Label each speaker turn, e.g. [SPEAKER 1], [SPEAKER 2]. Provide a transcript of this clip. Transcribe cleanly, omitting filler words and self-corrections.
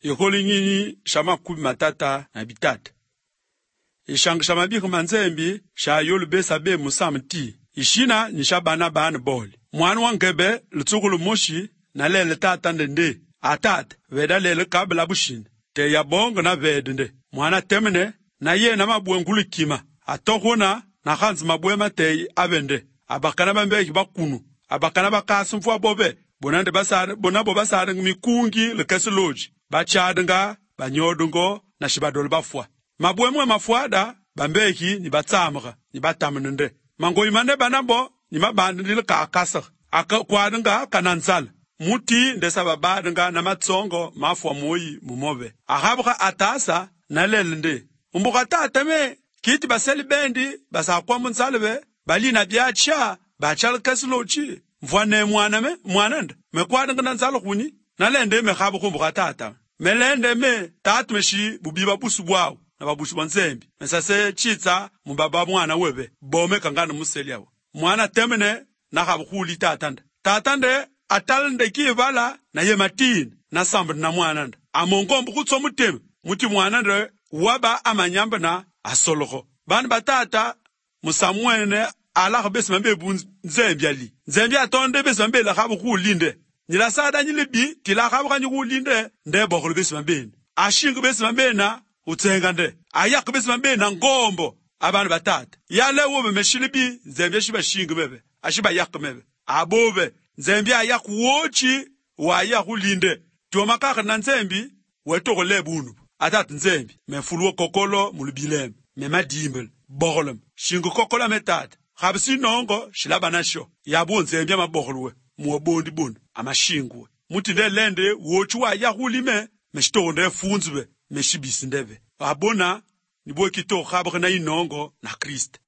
[SPEAKER 1] iholingini shama kubi matata na bitata. Ishang shama biku manzembi sha yolu besa be musamti. Ishina nisha bana boli. Mwanu wangebe lutsukulu moshi na lele tata ndende. Atat veda lele kabla bushin. Te ya bongo na vedende. Mwana temene na ye na mabwe ngulu kima. Atokuna na hanzi mabwe matei avende. Abakana bambeki bakunu. Abakana bakasi mfua bobe. Bonande basare, bonabo basare mikungi lekesi loji. Bachadanga, banyodungo, na shibadol bafwa. Mabwe mwe mafuada, bambeki ni batsamra, ni batamunende. Mango imane banabo, ni mabandile kakasa. Aka kwadanga kanansala. Muti ndesa babadanga na matsongo mafwa moyi mumobe. Ahabra atasa na lelende. Umbuka tatame, kiti baseli bendi, basa kwa munsalwe, bali na biacha, bachal kasilochi. Mfwane mwananda. Mekwadanga nansala kuni. Nalende me khabu kumbuka tata. Melende me tatu meshi bubiba busu bwao. Na babushi banzembi. Mesase chitsa mbaba mwana webe. Bome kangana museli yawo. Mwana temene na khabu khuli tatanda. Tatande atalende kivala na ye matini na samba na mwananda. Amongombo kutso muteme. Muti mwananda waba amanyamba na asoloko. Bani batata musamwene ala besi mambe bunzembi ali. Nzembi atonde besi mambe la khabu khulinde. Nila sada nyilibi tila khabu kanyi khulinde nde bokolo besi mambe. Ashingu besi mambe na utsenga nde. Ayak besi mambe na ngombo abana batata. Yale wobe meshilibi nzembi shiba shingu bebe. Ashiba yak mebe. Abobe nzembi ayak wochi wa ayak ulinde. Tuomakaka na nzembi wetoko lebunu. Atata nzembi mefuluo kokolo mulubilem. Memadimbel bokolem. Shingu kokola metata. Khabisi nongo shilaba nasho. Yabu nzembi amabokolwe. Muobondi bundu amashingu. Muti nde lende wochi wa ayak ulime meshitonde funzwe meshibisi ndebe. Abona nibo kito khabaka na inongo na Kristo.